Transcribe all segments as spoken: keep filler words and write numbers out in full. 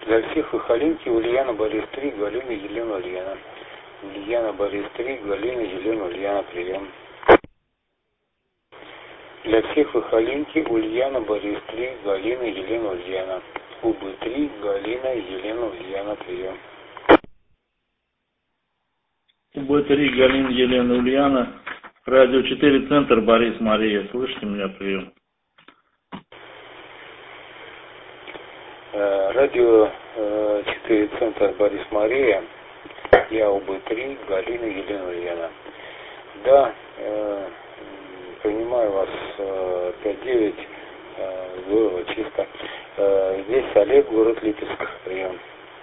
Для всех Выхолинки, Ульяна, Борис три, Галина, Елена, Ульяна. Ульяна, Борис три, Галина, Елена, Ульяна, прием. Для всех Выхолинки, Ульяна, Борис три, Галина, Елена, Ульяна. УБ три, Галина, Елена, Ульяна, прием. УБ три, Галина, Елена, Ульяна. Радио четыре, центр, Борис, Мария. Слышите меня, прием? Радио четыре, центр, Борис, Мария. Я УБ три, Галина, Елена, Ульяна. Да, э, принимаю вас э, пять девять, э, здорово, чисто. Э, здесь Олег, город Липецк, прием.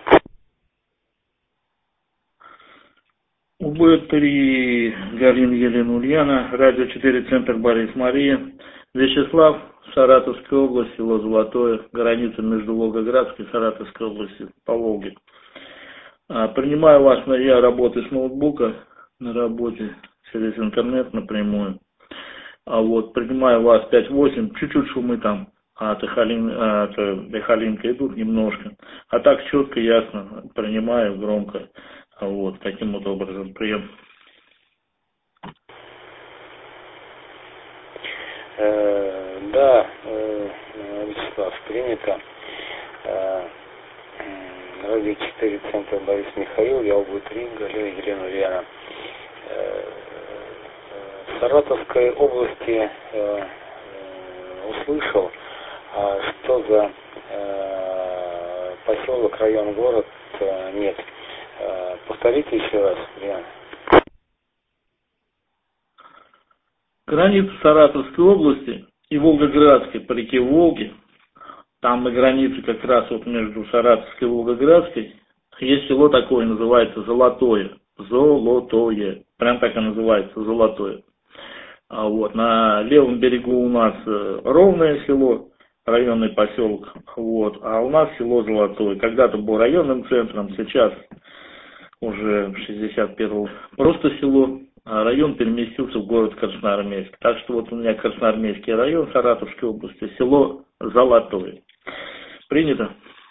УБ три, Галина, Елена, Ульяна. Радио четыре, центр, Борис, Мария. Вячеслав, Саратовская область, село Золотое, граница между Волгоградской и Саратовской областью, по Волге. А, принимаю вас, на, я работаю с ноутбука, на работе через интернет напрямую. А вот принимаю вас пять восемь, чуть-чуть шумы там от эхолинка идут немножко. А так четко, ясно, принимаю громко. А вот таким вот образом прием. Э, да, э, Вячеслав, принято. Э, Радио четыре, центр, Борис, Михаил, я УБ три, Галина, Елена, Ульяна. Э, в Саратовской области э, услышал, а что за э, поселок, район, город э, нет. Э, повторите еще раз, Ульяна. Граница Саратовской области и Волгоградской по реке Волги, там на границе как раз вот между Саратовской и Волгоградской, есть село такое, называется Золотое. Золотое. Прям так и называется, Золотое. А вот на левом берегу у нас ровное село, районный поселок, вот, а у нас село Золотое. Когда-то был районным центром, сейчас уже в шестьдесят первом просто село. А район переместился в город Красноармейск. Так что вот у меня Красноармейский район Саратовской области, село Золотое. Принято?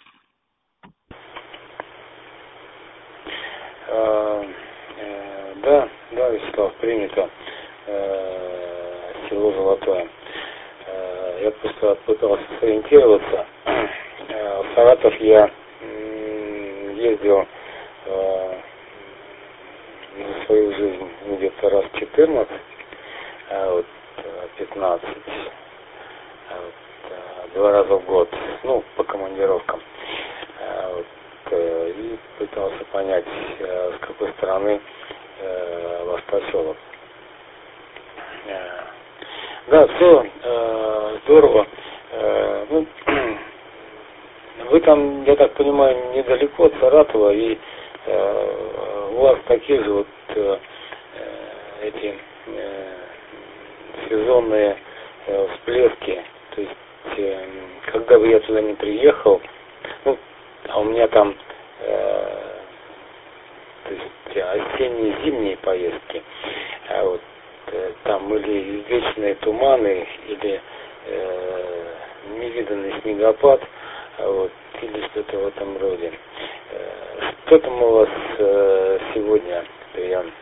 А, э, да, да, Вячеслав, принято. Э, село Золотое. Э, я просто пытался сориентироваться. Э, в Саратов я м, ездил э, за свою жизнь где-то раз четырнадцать, а вот пятнадцать, а вот, два раза в год, ну, по командировкам. А вот, и пытался понять, с какой стороны э, ваш поселок. Э, да, все э, здорово. Э, ну, вы там, я так понимаю, недалеко от Саратова, и э, у вас такие же вот э, эти э, сезонные э, всплески. То есть, э, когда бы я туда не приехал, ну, а у меня там э, то есть осенние, зимние поездки, а вот э, там или вечные туманы, или э, невиданный снегопад, а вот, или что-то в этом роде. Э, что там у вас э, сегодня, Ян?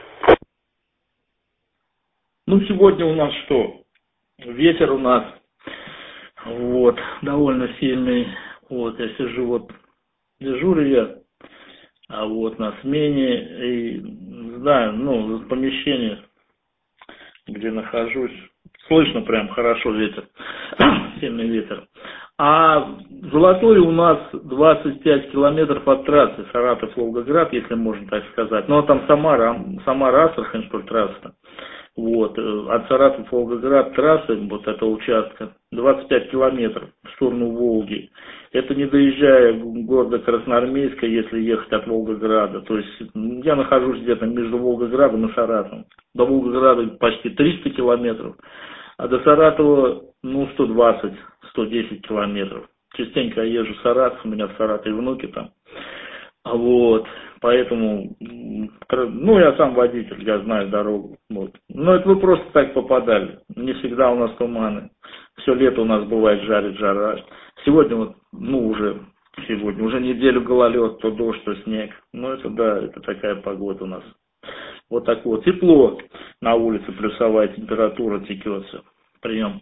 Ну, сегодня у нас что? Ветер у нас, вот, довольно сильный. Вот, я сижу, вот, дежурю я, а вот на смене, и, знаю, ну, в помещении, где нахожусь, слышно прям хорошо ветер, сильный ветер. А Золотой у нас двадцать пять километров от трассы Саратов-Волгоград, если можно так сказать. Ну, а там Самара, Самара-Астрахань, что ли, трасса. Вот, от Саратов-Волгоград трассы, вот этого участка, двадцать пять километров в сторону Волги. Это не доезжая города Красноармейска, если ехать от Волгограда. То есть я нахожусь где-то между Волгоградом и Саратовом. До Волгограда почти триста километров, а до Саратова, ну, сто двадцать сто десять километров. Частенько я езжу в Саратов, у меня в Саратове внуки там. Вот, поэтому, ну, я сам водитель, я знаю дорогу. Вот. Но это вы просто так попадали. Не всегда у нас туманы. Все лето у нас бывает жарит жара. Сегодня вот, ну, уже сегодня. Уже неделю гололед, то дождь, то снег. Ну, это да, это такая погода у нас. Вот так вот. Тепло на улице, плюсовая температура текется. Прием.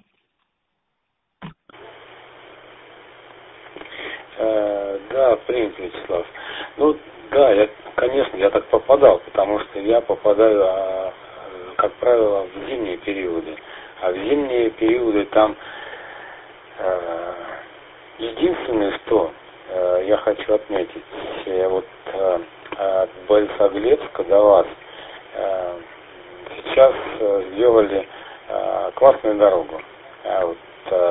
Э, да, принято, Вячеслав. Ну, да, я, конечно, я так попадал, потому что я попадаю, а, как правило, в зимние периоды. А в зимние периоды там э, единственное, что э, я хочу отметить, э, вот э, от Борисоглебска до вас э, сейчас э, сделали э, классную дорогу. А вот э,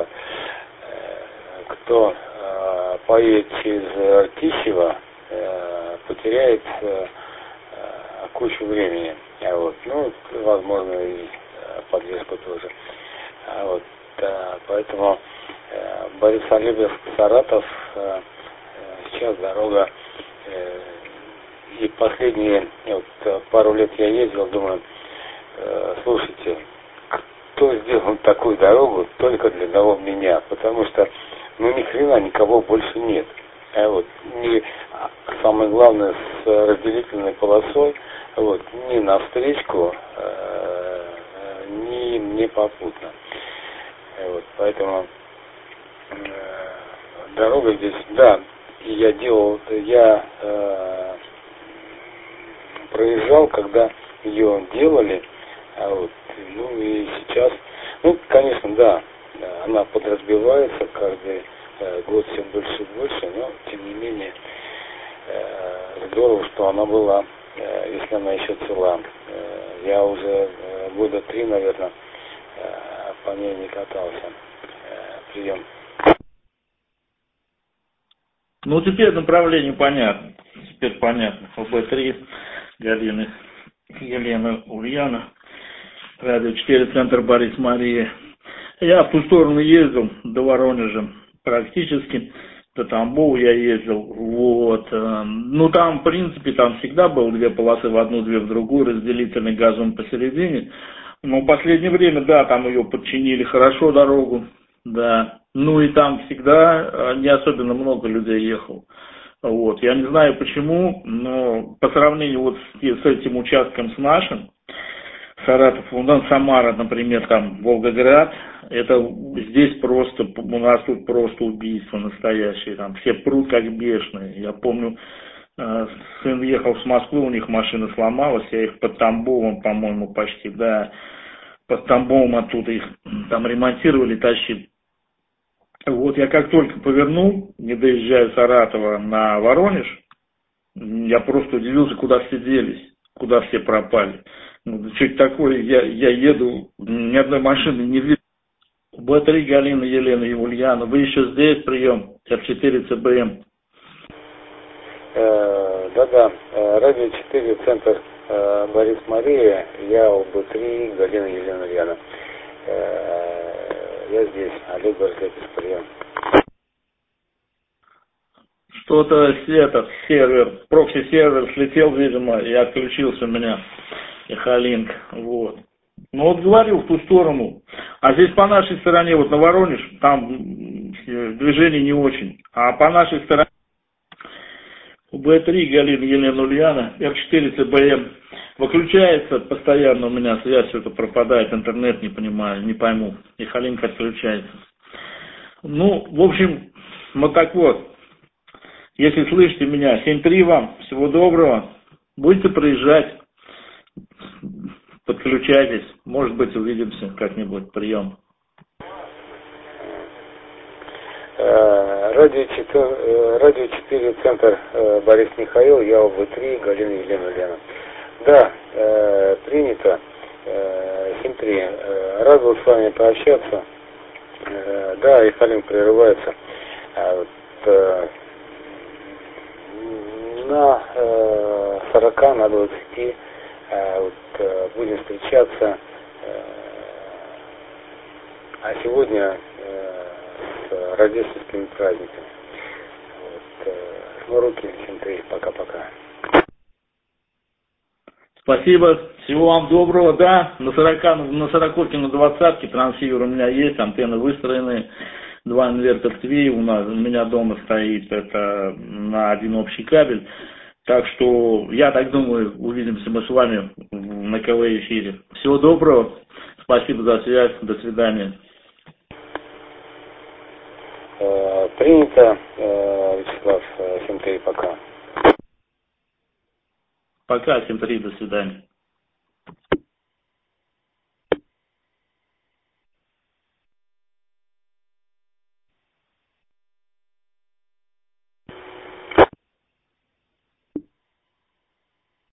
кто э, поедет через Ртищево, э, потеряет э, кучу времени. А вот, ну, возможно, и э, подвеску тоже. А вот, э, поэтому э, Борисоглебск-Саратов э, сейчас дорога, э, и последние вот, пару лет я ездил, думаю, э, слушайте, кто сделал такую дорогу только для одного меня, потому что ну ни хрена никого больше нет. А вот не, самое главное, с разделительной полосой, вот, ни навстречку, э, ни, ни попутно. Вот, поэтому э, дорога здесь, да, и я делал, я э, проезжал, когда ее делали, а вот, ну и сейчас, ну, конечно, да, она подразбивается каждый э, год все больше и больше, но, тем не менее, э, здорово, что она была, э, если она еще цела. Э, я уже э, года три, наверное, э, по ней не катался. Э, прием. Ну, теперь направление понятно. Теперь понятно. ОБ три, Галина, Елена, Ульяна, Радио четыре, центр Борис Мария. Я в ту сторону ездил, до Воронежа практически, до Тамбова я ездил, вот. Ну, там, в принципе, там всегда было две полосы в одну, две в другую, разделительный газон посередине. Но в последнее время, да, там ее подчинили хорошо, дорогу, да. Ну, и там всегда не особенно много людей ехало. Вот. Я не знаю почему, но по сравнению вот с, с этим участком с нашим, Саратов, у нас Самара, например, там Волгоград, это здесь просто, у нас тут просто убийство настоящее, там все прут как бешеные. Я помню, сын ехал с Москвы, у них машина сломалась, я их под Тамбовом, по-моему, почти, да, под Тамбовом оттуда их там ремонтировали, тащили. Вот я как только повернул, не доезжая Саратова на Воронеж, я просто удивился, куда все делись, куда все пропали. Ну, что это такое, я, я еду, ни одной машины не видно. Б три, Галина, Елена и Ульяна, вы еще здесь, прием, Р четыре Ц Б М. Э, да-да, э, Радио четыре, центр э, Борис Мария, я Б три, Галина, Елена, Ульяна. Э, я здесь, Олег Борисович, прием. Что-то этот сервер, прокси-сервер слетел, видимо, и отключился у меня, Эхолинк, вот. Ну вот говорил в ту сторону, а здесь по нашей стороне, вот на Воронеж, там движение не очень, а по нашей стороне Б три, Галина, Елена, Ульяна, Р четыре Ц Б М, выключается постоянно у меня, связь что-то пропадает, интернет не понимаю, не пойму, Эхолинк отключается. Ну, в общем, вот так вот. Если слышите меня, семь три вам, всего доброго, будете проезжать, подключайтесь, может быть увидимся как-нибудь, прием. Радио четыре, Радио четыре, центр Борис Михаил, я Б три, Галина, Елена, Лена. Да, э, принято, э, семь три, э, рад был с вами пообщаться, э, да, и Халин прерывается. А вот, э, на э, сорока, на двадцати э, вот, э, будем встречаться, э, а сегодня э, с рождественскими праздниками. Вот, э, руки, семь три, пока-пока. Спасибо, всего вам доброго, да, на сорока, на сороковке, на двадцатке трансивер у меня есть, антенны выстроены, два инвертор три у нас, у меня дома стоит, это на один общий кабель. Так что, я так думаю, увидимся мы с вами на КВ-эфире. Всего доброго, спасибо за связь, до свидания. Принято, Вячеслав, семь три, пока. Пока, семь три, до свидания.